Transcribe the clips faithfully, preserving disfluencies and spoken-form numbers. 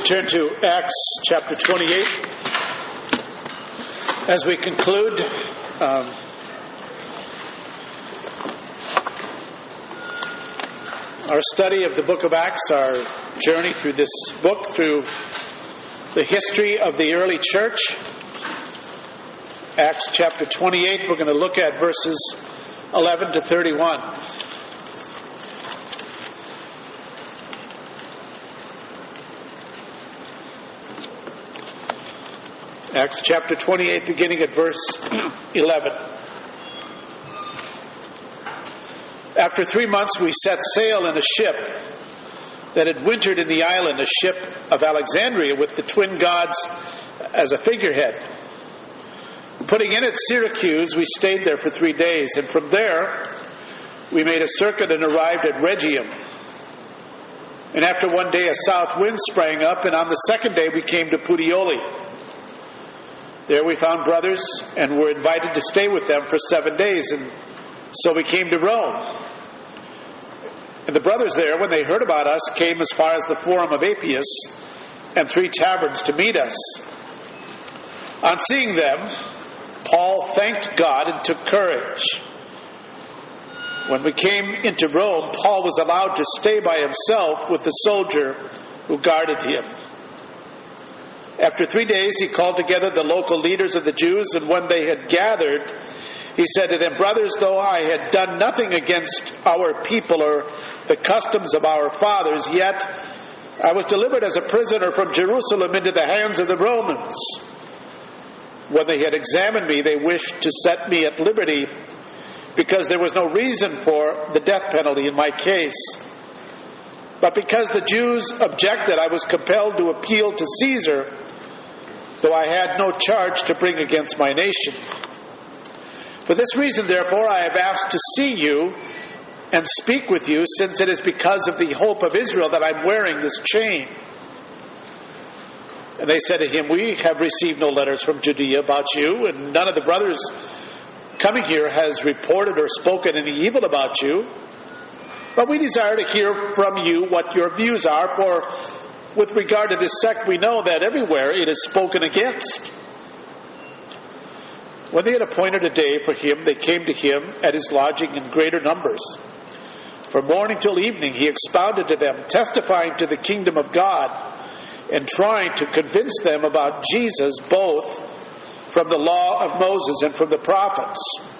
Turn to Acts chapter twenty-eight. As we conclude um, our study of the book of Acts, our journey through this book, through the history of the early church. Acts chapter twenty-eight, we're going to look at verses eleven to thirty-one. Acts chapter twenty-eight, beginning at verse eleven. After three months we set sail in a ship that had wintered in the island, a ship of Alexandria with the twin gods as a figurehead. Putting in at Syracuse, we stayed there for three days, and from there we made a circuit and arrived at Rhegium. And after one day a south wind sprang up, and on the second day we came to Puteoli. There we found brothers and were invited to stay with them for seven days, and so we came to Rome. And the brothers there, when they heard about us, came as far as the Forum of Appius and three taverns to meet us. On seeing them, Paul thanked God and took courage. When we came into Rome, Paul was allowed to stay by himself with the soldier who guarded him. After three days, he called together the local leaders of the Jews, and when they had gathered, he said to them, "Brothers, though I had done nothing against our people or the customs of our fathers, yet I was delivered as a prisoner from Jerusalem into the hands of the Romans. When they had examined me, they wished to set me at liberty, because there was no reason for the death penalty in my case. But because the Jews objected, I was compelled to appeal to Caesar, though I had no charge to bring against my nation. For this reason, therefore, I have asked to see you and speak with you, since it is because of the hope of Israel that I'm wearing this chain." And they said to him, "We have received no letters from Judea about you, and none of the brothers coming here has reported or spoken any evil about you. But we desire to hear from you what your views are, for with regard to this sect, we know that everywhere it is spoken against." When they had appointed a day for him, they came to him at his lodging in greater numbers. From morning till evening he expounded to them, testifying to the kingdom of God, and trying to convince them about Jesus, both from the law of Moses and from the prophets.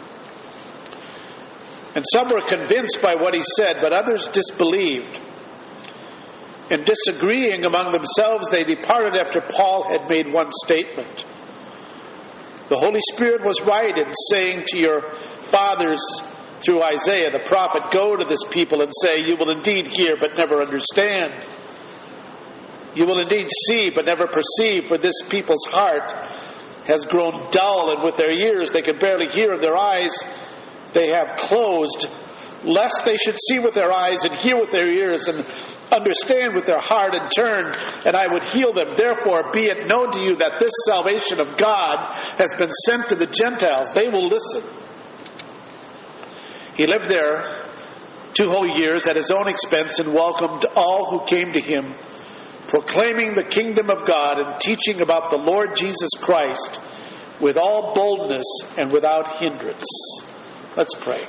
And some were convinced by what he said, but others disbelieved. And disagreeing among themselves, they departed after Paul had made one statement. "The Holy Spirit was right in saying to your fathers through Isaiah the prophet, 'Go to this people and say, you will indeed hear but never understand. You will indeed see but never perceive, for this people's heart has grown dull, and with their ears they can barely hear, and their eyes they have closed, lest they should see with their eyes and hear with their ears and understand with their heart and turn, and I would heal them. Therefore be it known to you that this salvation of God has been sent to the Gentiles. They will listen.' He lived there two whole years at his own expense and welcomed all who came to him, proclaiming the kingdom of God and teaching about the Lord Jesus Christ with all boldness and without hindrance." Let's pray.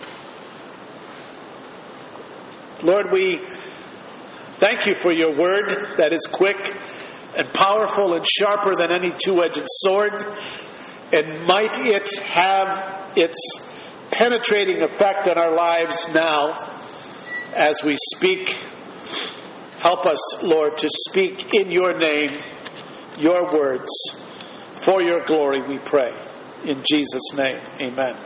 Lord, we thank you for your word that is quick and powerful and sharper than any two-edged sword, and might it have its penetrating effect on our lives now as we speak. Help us, Lord, to speak in your name, your words, for your glory, we pray. In Jesus' name, amen.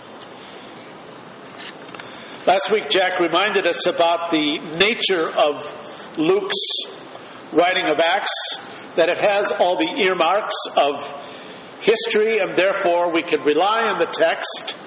Last week, Jack reminded us about the nature of Luke's writing of Acts, that it has all the earmarks of history, and therefore we can rely on the text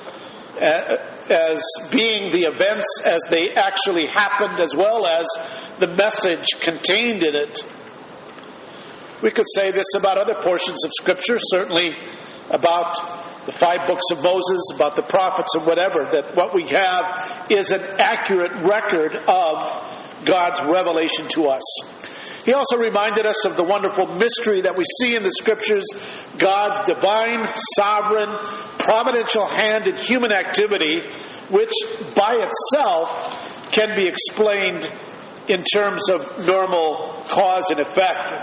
as being the events as they actually happened, as well as the message contained in it. We could say this about other portions of Scripture, certainly about the five books of Moses, about the prophets and whatever, that what we have is an accurate record of God's revelation to us. He also reminded us of the wonderful mystery that we see in the Scriptures, God's divine, sovereign, providential hand in human activity, which by itself can be explained in terms of normal cause and effect.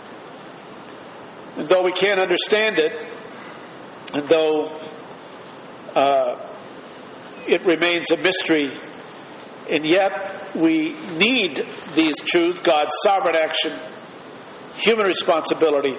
And though we can't understand it, and though uh, it remains a mystery, and yet we need these truths, God's sovereign action, human responsibility,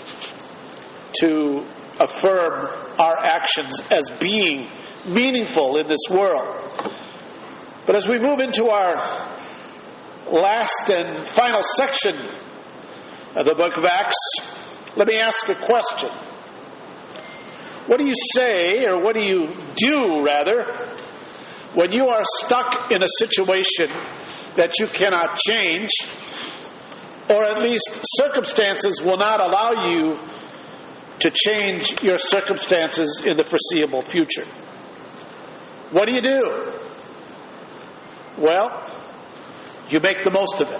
to affirm our actions as being meaningful in this world. But as we move into our last and final section of the book of Acts, let me ask a question. What do you say, or what do you do, rather, when you are stuck in a situation that you cannot change, or at least circumstances will not allow you to change your circumstances in the foreseeable future? What do you do? Well, you make the most of it.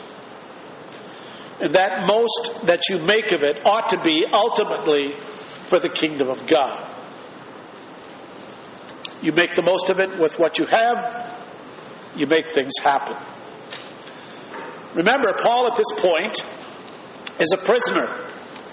And that most that you make of it ought to be ultimately for the kingdom of God. You make the most of it with what you have. You make things happen. Remember, Paul at this point is a prisoner.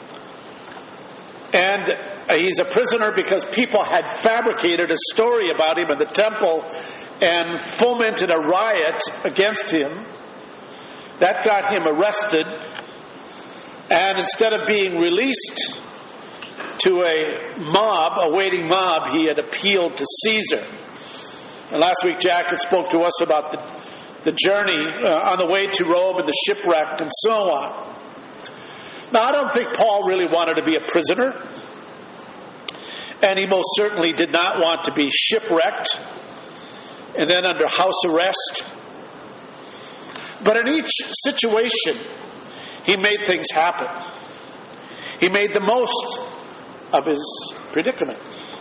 And he's a prisoner because people had fabricated a story about him in the temple and fomented a riot against him. That got him arrested. And instead of being released to a mob, a waiting mob, he had appealed to Caesar. And last week Jack had spoke to us about the, the journey uh, on the way to Rome and the shipwreck and so on. Now, I don't think Paul really wanted to be a prisoner. And he most certainly did not want to be shipwrecked and then under house arrest. But in each situation, he made things happen. He made the most of his predicament.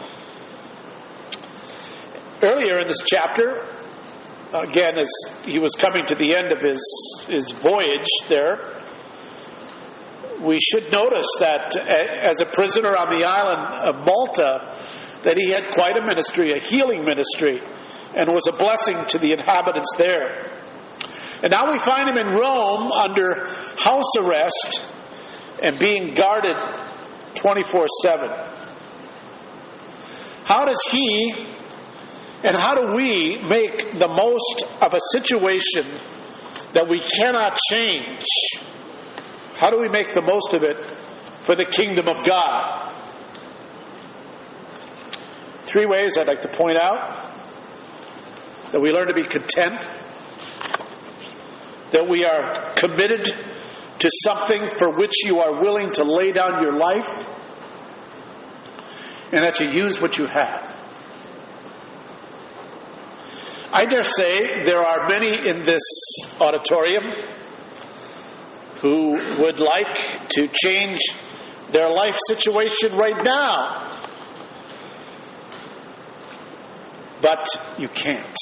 Earlier in this chapter, again, as he was coming to the end of his, his voyage there, we should notice that as a prisoner on the island of Malta, that he had quite a ministry, a healing ministry, and was a blessing to the inhabitants there. And now we find him in Rome under house arrest and being guarded twenty-four seven. How does he and how do we make the most of a situation that we cannot change? How do we make the most of it for the kingdom of God? Three ways I'd like to point out. That we learn to be content. That we are committed to something for which you are willing to lay down your life. And that you use what you have. I dare say there are many in this auditorium who would like to change their life situation right now. But you can't.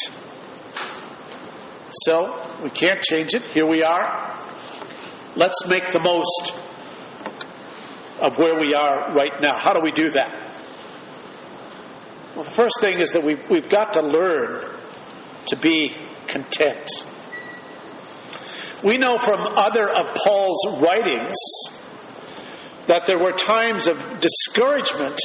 So, we can't change it. Here we are. Let's make the most of where we are right now. How do we do that? Well, the first thing is that we've, we've got to learn to be content. We know from other of Paul's writings that there were times of discouragement,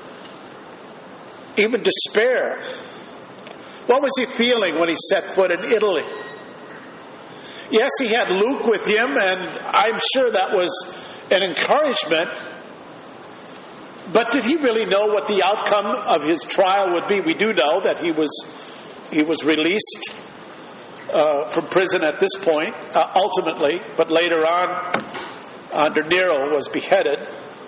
even despair. What was he feeling when he set foot in Italy? Yes, he had Luke with him, and I'm sure that was an encouragement. But did he really know what the outcome of his trial would be? We do know that he was he was released uh, from prison at this point, uh, ultimately, but later on, under Nero, was beheaded.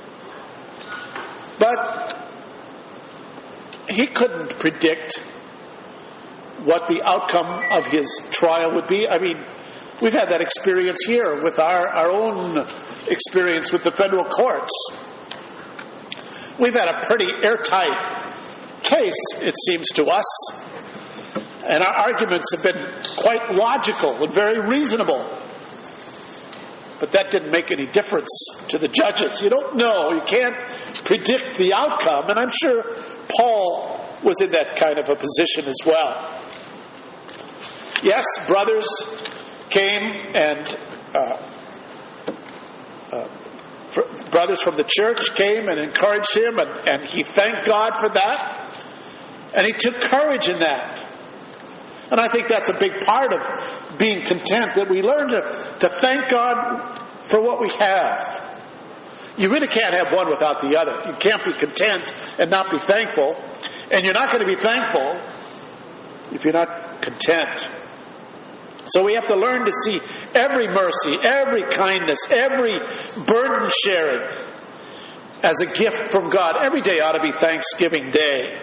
But he couldn't predict what the outcome of his trial would be. I mean, we've had that experience here with our, our own experience with the federal courts. We've had a pretty airtight case, it seems to us. And our arguments have been quite logical and very reasonable. But that didn't make any difference to the judges. You don't know. You can't predict the outcome. And I'm sure Paul was in that kind of a position as well. Yes, brothers came and uh, uh, fr- brothers from the church came and encouraged him, and, and he thanked God for that. And he took courage in that. And I think that's a big part of being content, that we learn to, to thank God for what we have. You really can't have one without the other. You can't be content and not be thankful. And you're not going to be thankful if you're not content. So we have to learn to see every mercy, every kindness, every burden sharing as a gift from God. Every day ought to be Thanksgiving Day.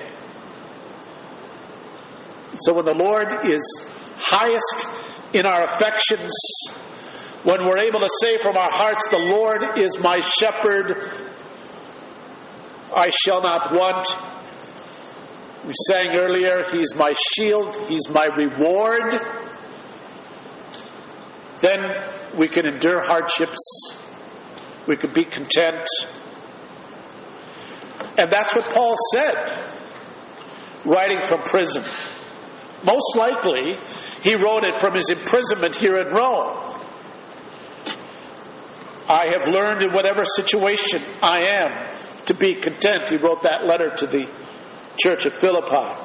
So when the Lord is highest in our affections, when we're able to say from our hearts, the Lord is my shepherd, I shall not want. We sang earlier, He's my shield, He's my reward. Then we can endure hardships. We can be content. And that's what Paul said, writing from prison. Most likely, he wrote it from his imprisonment here in Rome. I have learned in whatever situation I am to be content. He wrote that letter to the church at Philippi.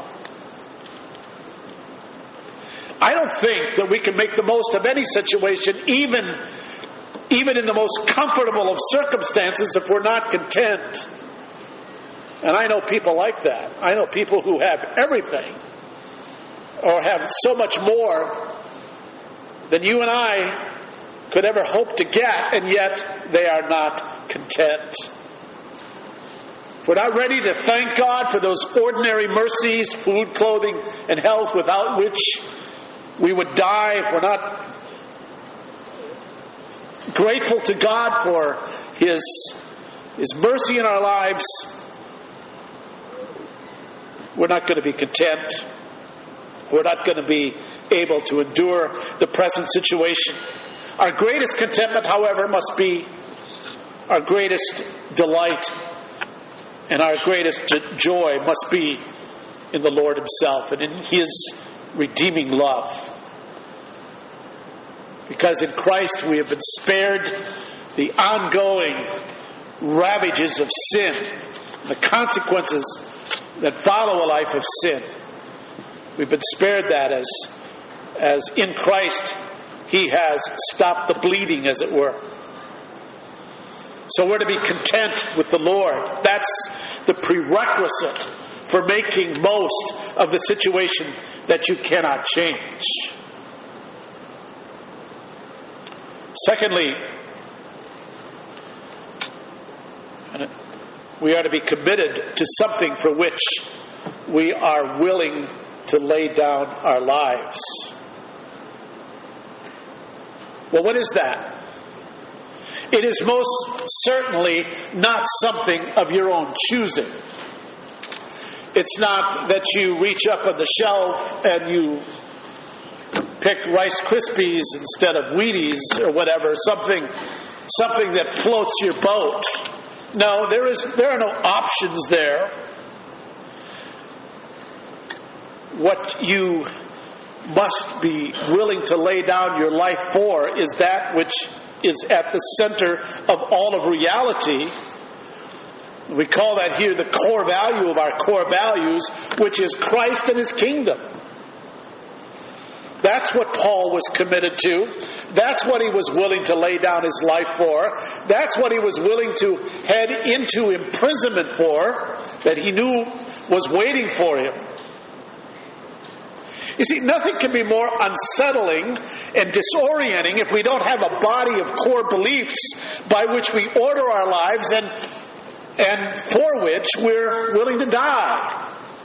I don't think that we can make the most of any situation, even, even in the most comfortable of circumstances, if we're not content. And I know people like that. I know people who have everything, or have so much more than you and I could ever hope to get, and yet they are not content. If we're not ready to thank God for those ordinary mercies, food, clothing, and health, without which we would die, if we're not grateful to God for His, His mercy in our lives, we're not going to be content. We're not going to be able to endure the present situation. Our greatest contentment, however, must be our greatest delight, and our greatest joy must be in the Lord Himself and in His redeeming love. Because in Christ we have been spared the ongoing ravages of sin, the consequences that follow a life of sin. We've been spared that as, as in Christ He has stopped the bleeding, as it were. So we're to be content with the Lord. That's the prerequisite for making most of the situation that you cannot change. Secondly, we are to be committed to something for which we are willing to lay down our lives. Well, what is that? It is most certainly not something of your own choosing. It's not that you reach up on the shelf and you pick Rice Krispies instead of Wheaties or whatever, something something that floats your boat. No, there is there are no options there. What you must be willing to lay down your life for is that which is at the center of all of reality. We call that here the core value of our core values, which is Christ and His kingdom. That's what Paul was committed to. That's what he was willing to lay down his life for. That's what he was willing to head into imprisonment for, that he knew was waiting for him. You see, nothing can be more unsettling and disorienting if we don't have a body of core beliefs by which we order our lives and, and for which we're willing to die.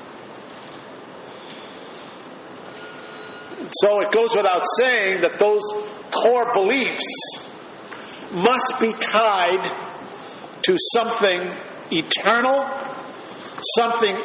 So it goes without saying that those core beliefs must be tied to something eternal, something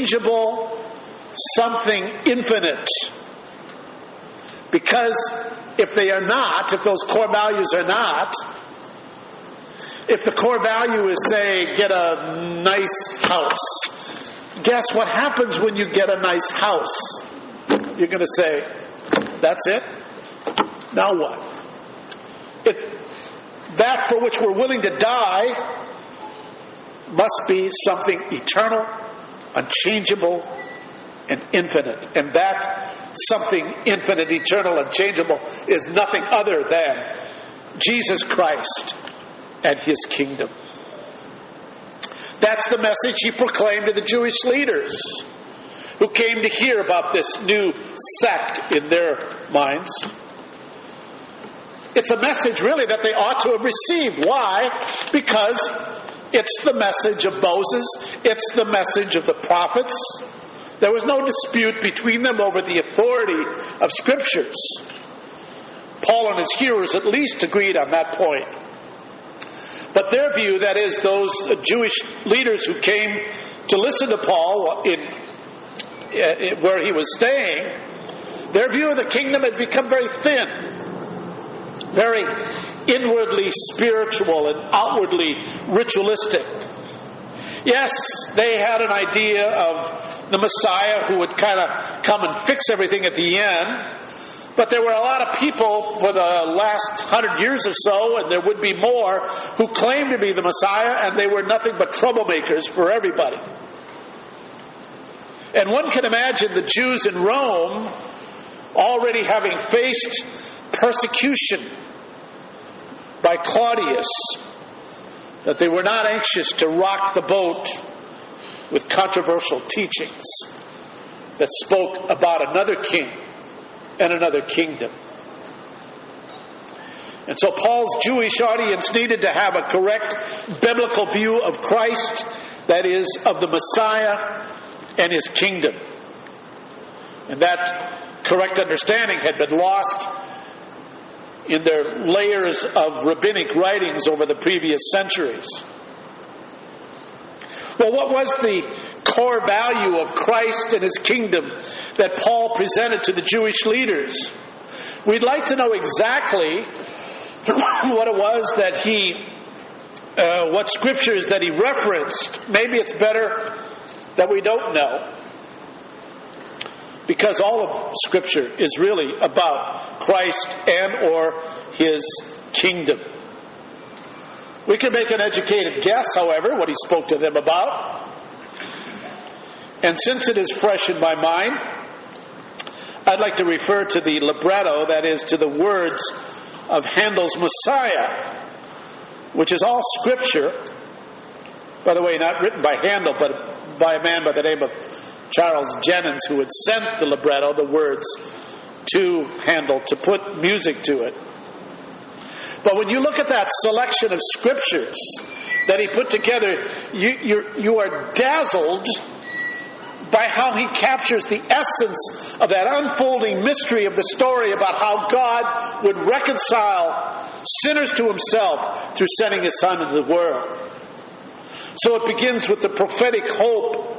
unchangeable, something infinite. Because if they are not, if those core values are not, if the core value is, say, get a nice house, guess what happens when you get a nice house? You're going to say, that's it? Now what? It, that for which we're willing to die must be something eternal, unchangeable, and infinite. And that something infinite, eternal, unchangeable is nothing other than Jesus Christ and His kingdom. That's the message He proclaimed to the Jewish leaders who came to hear about this new sect in their minds. It's a message really that they ought to have received. Why? Because it's the message of Moses. It's the message of the prophets. There was no dispute between them over the authority of Scriptures. Paul and his hearers at least agreed on that point. But their view, that is, those Jewish leaders who came to listen to Paul in, in where he was staying, their view of the kingdom had become very thin, very inwardly spiritual and outwardly ritualistic. Yes, they had an idea of the Messiah who would kind of come and fix everything at the end. But there were a lot of people for the last hundred years or so, and there would be more, who claimed to be the Messiah, and they were nothing but troublemakers for everybody. And one can imagine the Jews in Rome already having faced persecution by Claudius, that they were not anxious to rock the boat with controversial teachings that spoke about another king and another kingdom. And so Paul's Jewish audience needed to have a correct biblical view of Christ, that is, of the Messiah and His kingdom. And that correct understanding had been lost in their layers of rabbinic writings over the previous centuries. Well, what was the core value of Christ and His kingdom that Paul presented to the Jewish leaders? We'd like to know exactly what it was that he, uh, what scriptures that he referenced. Maybe it's better that we don't know, because all of Scripture is really about Christ and or His kingdom. We can make an educated guess, however, what he spoke to them about. And since it is fresh in my mind, I'd like to refer to the libretto, that is, to the words of Handel's Messiah, which is all Scripture. By the way, not written by Handel, but by a man by the name of Charles Jennens, who had sent the libretto, the words, to Handel to put music to it. But when you look at that selection of scriptures that he put together, you, you're, you are dazzled by how he captures the essence of that unfolding mystery of the story about how God would reconcile sinners to Himself through sending His Son into the world. So it begins with the prophetic hope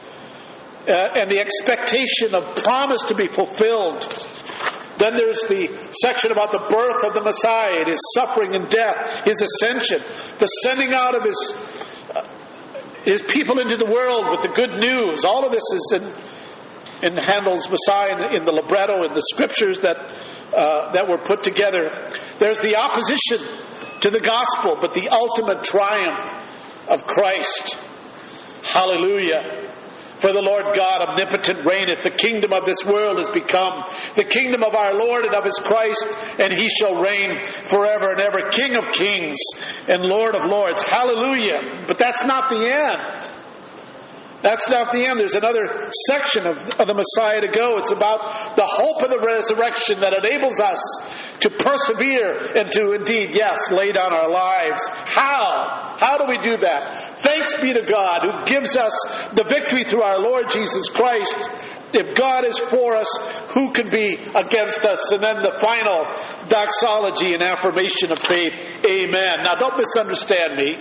Uh, and the expectation of promise to be fulfilled. Then there's the section about the birth of the Messiah, His suffering and death, His ascension, the sending out of His uh, His people into the world with the good news. All of this is in, in Handel's Messiah, in, in the libretto, in the scriptures that uh, that were put together. There's the opposition to the gospel, but the ultimate triumph of Christ. Hallelujah. For the Lord God omnipotent reigneth. The kingdom of this world is become the kingdom of our Lord and of His Christ, and He shall reign forever and ever, King of kings and Lord of lords. Hallelujah. But that's not the end. That's not the end. There's another section of, of the Messiah to go. It's about the hope of the resurrection that enables us to persevere and to indeed, yes, lay down our lives. How? How do we do that? Thanks be to God who gives us the victory through our Lord Jesus Christ. If God is for us, who can be against us? And then the final doxology and affirmation of faith. Amen. Now don't misunderstand me.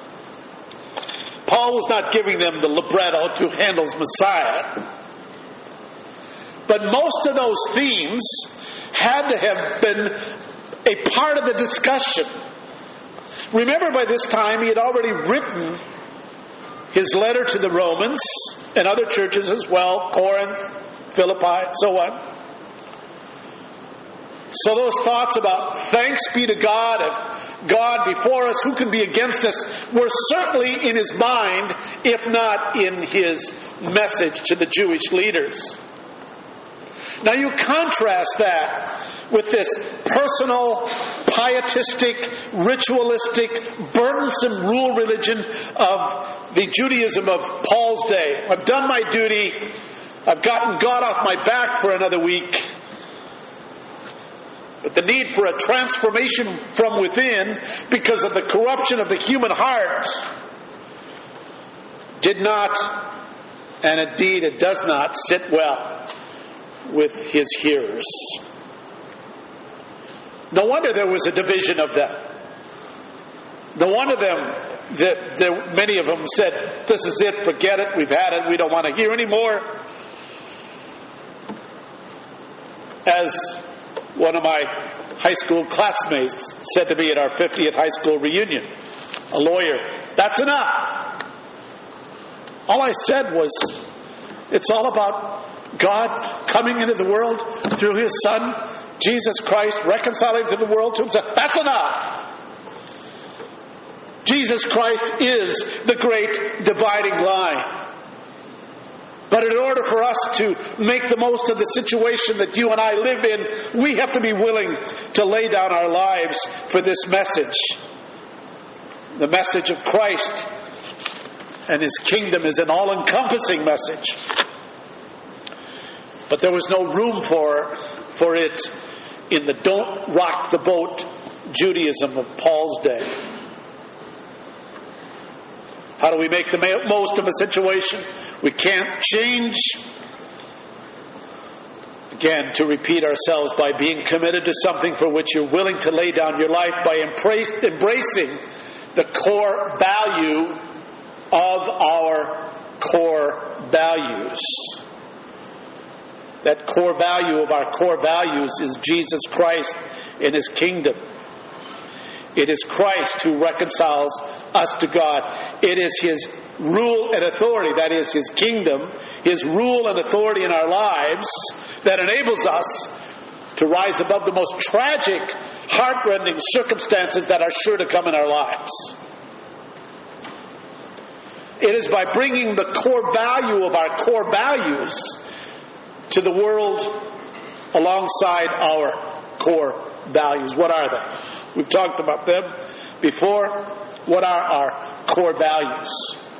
Paul was not giving them the libretto to Handel's Messiah. But most of those themes had to have been a part of the discussion. Remember, by this time he had already written his letter to the Romans and other churches as well, Corinth, Philippi, so on. So those thoughts about thanks be to God and God before us, who can be against us, were certainly in his mind, if not in his message to the Jewish leaders. Now you contrast that with this personal, pietistic, ritualistic, burdensome rule religion of the Judaism of Paul's day. I've done my duty. I've gotten God off my back for another week. But the need for a transformation from within because of the corruption of the human heart did not, and indeed it does not, sit well with his hearers. No wonder there was a division of them. No wonder them, that, that many of them said, this is it, forget it, we've had it, we don't want to hear anymore. As one of my high school classmates said to me at our fiftieth high school reunion, a lawyer, that's enough. All I said was, it's all about God coming into the world through his Son, Jesus Christ, reconciling to the world to himself. That's enough. Jesus Christ is the great dividing line. But in order for us to make the most of the situation that you and I live in, we have to be willing to lay down our lives for this message. The message of Christ and his kingdom is an all-encompassing message. But there was no room for, for it in the don't rock the boat Judaism of Paul's day. How do we make the most of a situation we can't change? Again, to repeat ourselves, by being committed to something for which you're willing to lay down your life, by embrace, embracing the core value of our core values. That core value of our core values is Jesus Christ and his kingdom. It is Christ who reconciles us to God. It is his rule and authority, that is his kingdom, his rule and authority in our lives that enables us to rise above the most tragic, heartrending circumstances that are sure to come in our lives. It is by bringing the core value of our core values to the world alongside our core values. What are they? We've talked about them before. What are our core values?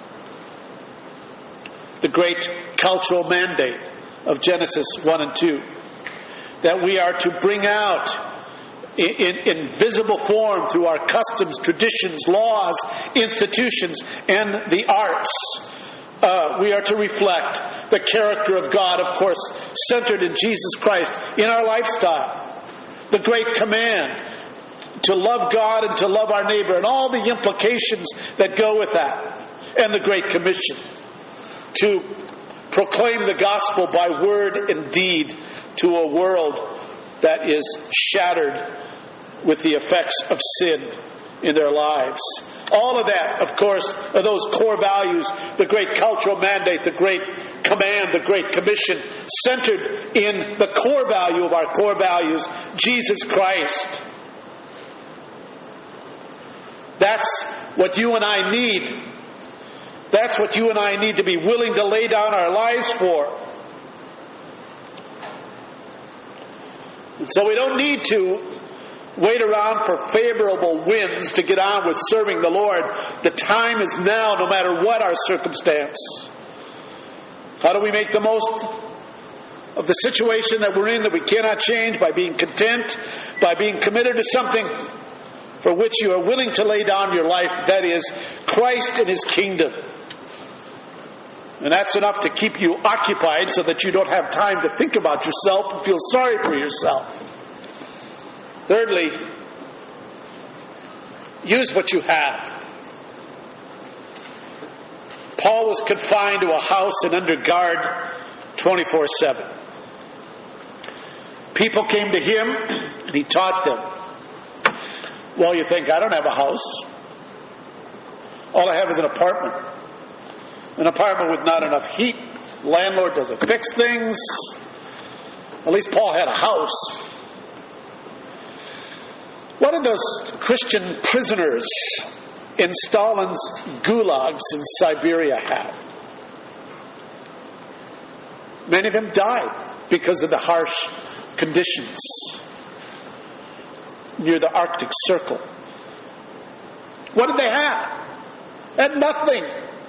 The great cultural mandate of Genesis one and two, that we are to bring out in, in, in visible form through our customs, traditions, laws, institutions, and the arts. Uh, we are to reflect the character of God, of course, centered in Jesus Christ in our lifestyle. The great command to love God and to love our neighbor, and all the implications that go with that. And the Great Commission to proclaim the gospel by word and deed to a world that is shattered with the effects of sin in their lives. All of that, of course, are those core values, the great cultural mandate, the great command, the great commission, centered in the core value of our core values, Jesus Christ. That's what you and I need. That's what you and I need to be willing to lay down our lives for. And so we don't need to wait around for favorable winds to get on with serving the Lord. The time is now, no matter what our circumstance. How do we make the most of the situation that we're in that we cannot change? By being content, by being committed to something for which you are willing to lay down your life, that is Christ and his kingdom. And that's enough to keep you occupied so that you don't have time to think about yourself and feel sorry for yourself. Thirdly, use what you have. Paul was confined to a house and under guard twenty-four seven. people came to him and he taught them. Well, you think, I don't have a house. All I have is an apartment. An apartment with not enough heat. The landlord doesn't fix things. At least Paul had a house. What did those Christian prisoners in Stalin's gulags in Siberia have? Many of them died because of the harsh conditions near the Arctic Circle. What did they have? They had nothing.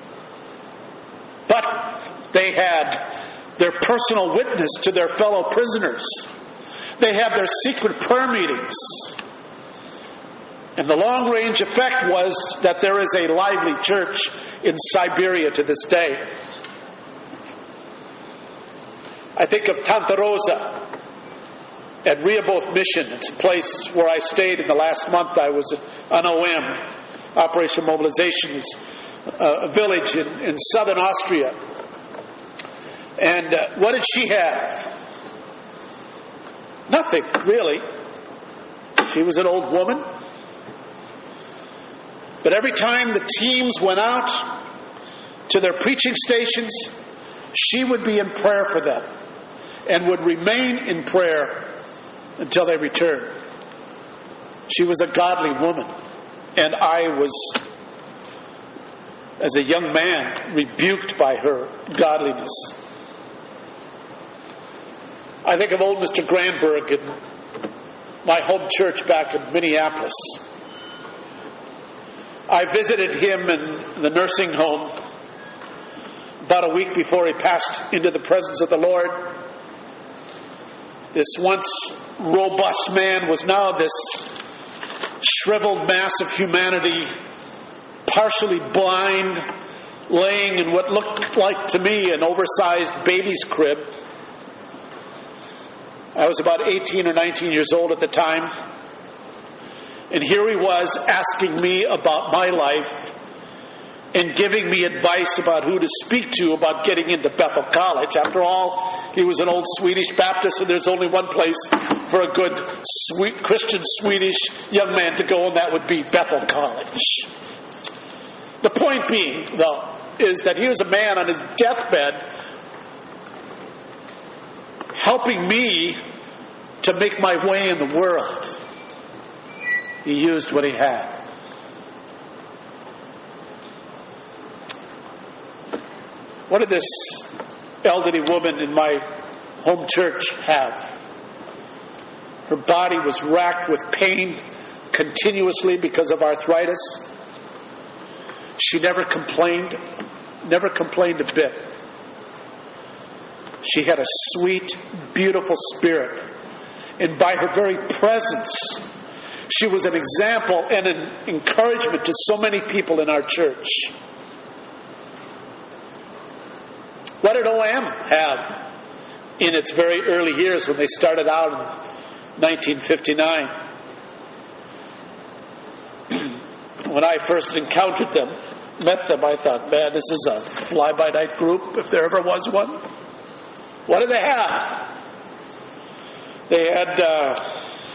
But they had their personal witness to their fellow prisoners. They had their secret prayer meetings. And the long-range effect was that there is a lively church in Siberia to this day. I think of Tanta Rosa at Rehoboth Mission. It's a place where I stayed in the last month. I was on O M, Operation Mobilization. It's a village in, in southern Austria. And uh, what did she have? Nothing, really. She was an old woman. But every time the teams went out to their preaching stations, she would be in prayer for them and would remain in prayer until they returned. She was a godly woman, and I was, as a young man, rebuked by her godliness. I think of old Mister Granberg in my home church back in Minneapolis. I visited him in the nursing home about a week before he passed into the presence of the Lord. This once robust man was now this shriveled mass of humanity, partially blind, laying in what looked like to me an oversized baby's crib. I was about eighteen or nineteen years old at the time. And here he was asking me about my life and giving me advice about who to speak to about getting into Bethel College. After all, he was an old Swedish Baptist, and there's only one place for a good sweet Christian Swedish young man to go, and that would be Bethel College. The point being, though, is that he was a man on his deathbed helping me to make my way in the world. He used what he had. What did this elderly woman in my home church have? Her body was racked with pain continuously because of arthritis. She never complained, never complained a bit. She had a sweet, beautiful spirit. And by her very presence, she was an example and an encouragement to so many people in our church. What did O M have in its very early years when they started out in nineteen fifty-nine? When I first encountered them, met them, I thought, man, this is a fly-by-night group, if there ever was one. What did they have? They had uh,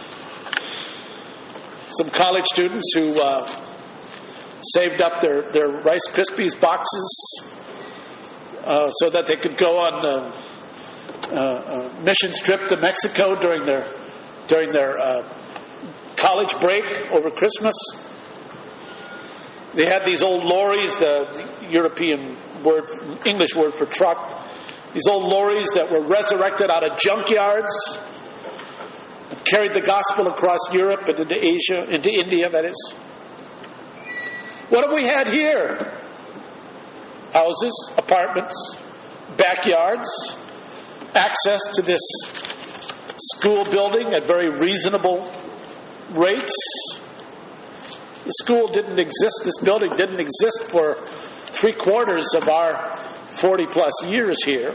some college students who uh, saved up their, their Rice Krispies boxes uh, so that they could go on a, a, a missions trip to Mexico during their during their uh, college break over Christmas. They had these old lorries, the European word, English word for truck, these old lorries that were resurrected out of junkyards, carried the gospel across Europe and into Asia, into India, that is. What have we had here? Houses, apartments, backyards, access to this school building at very reasonable rates. The school didn't exist, this building didn't exist for three quarters of our forty plus years here.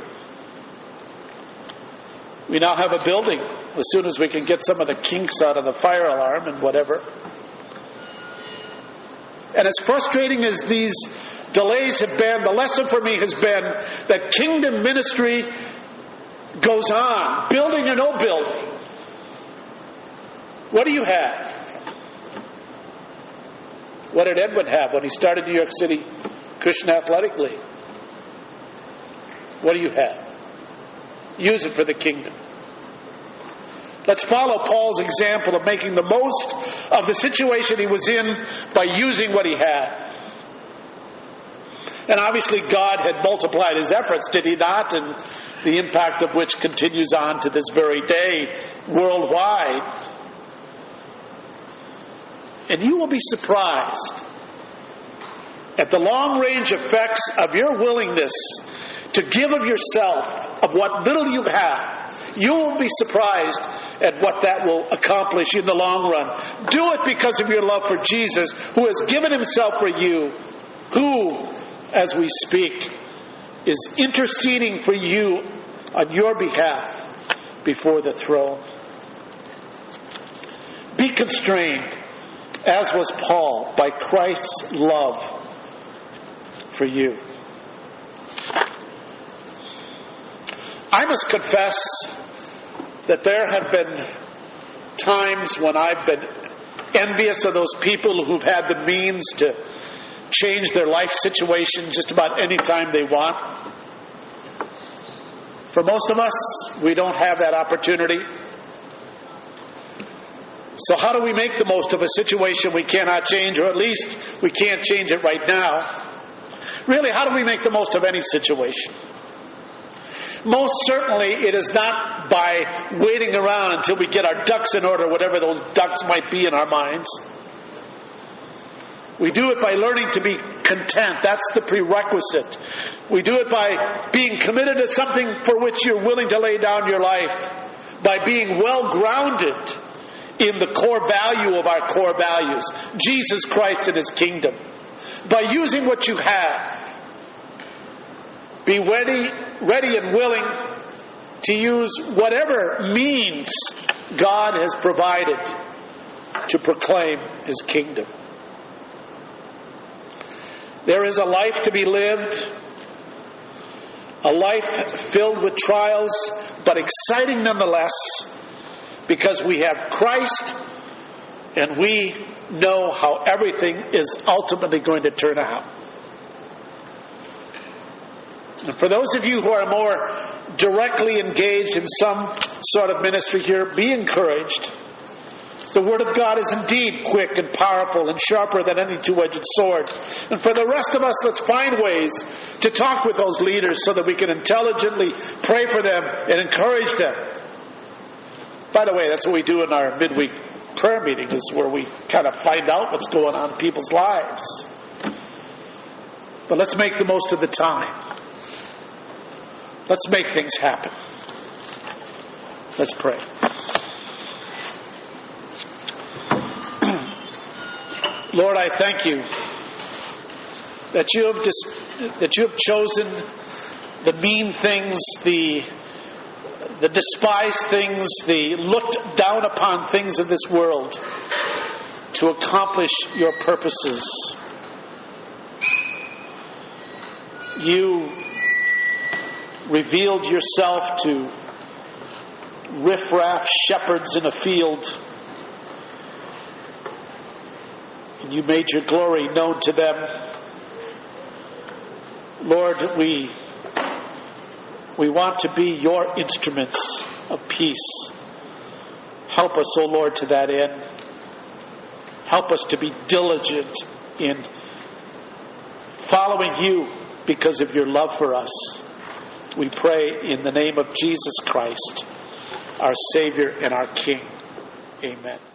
We now have a building as soon as we can get some of the kinks out of the fire alarm and whatever. And as frustrating as these delays have been, the lesson for me has been that kingdom ministry goes on, building or no building. What do you have? What did Edwin have when he started New York City Christian Athletic League? What do you have? Use it for the kingdom. Let's follow Paul's example of making the most of the situation he was in by using what he had. And obviously God had multiplied his efforts, did he not? And the impact of which continues on to this very day worldwide. And you will be surprised at the long-range effects of your willingness to give of yourself, of what little you have. You will be surprised at what that will accomplish in the long run. Do it because of your love for Jesus, who has given himself for you, who, as we speak, is interceding for you on your behalf before the throne. Be constrained, as was Paul, by Christ's love for you. I must confess that there have been times when I've been envious of those people who've had the means to change their life situation just about any time they want. For most of us, we don't have that opportunity. So how do we make the most of a situation we cannot change, or at least we can't change it right now? Really, how do we make the most of any situation? Most certainly, it is not by waiting around until we get our ducks in order, whatever those ducks might be in our minds. We do it by learning to be content. That's the prerequisite. We do it by being committed to something for which you're willing to lay down your life, by being well grounded in the core value of our core values, Jesus Christ and his kingdom. By using what you have. Be ready, ready and willing to use whatever means God has provided to proclaim his kingdom. There is a life to be lived, a life filled with trials, but exciting nonetheless, because we have Christ and we know how everything is ultimately going to turn out. And for those of you who are more directly engaged in some sort of ministry here, be encouraged. The Word of God is indeed quick and powerful and sharper than any two-edged sword. And for the rest of us, let's find ways to talk with those leaders so that we can intelligently pray for them and encourage them. By the way, that's what we do in our midweek prayer meeting, is where we kind of find out what's going on in people's lives. But let's make the most of the time. Let's make things happen. Let's pray. Lord, I thank you that you have dis- that you have chosen the mean things, the the despised things, the looked down upon things of this world to accomplish your purposes. You revealed yourself to riffraff shepherds in a field, and you made your glory known to them. Lord, we we want to be your instruments of peace. Help us, O Lord, to that end. Help us to be diligent in following you because of your love for us. We pray in the name of Jesus Christ, our Savior and our King. Amen.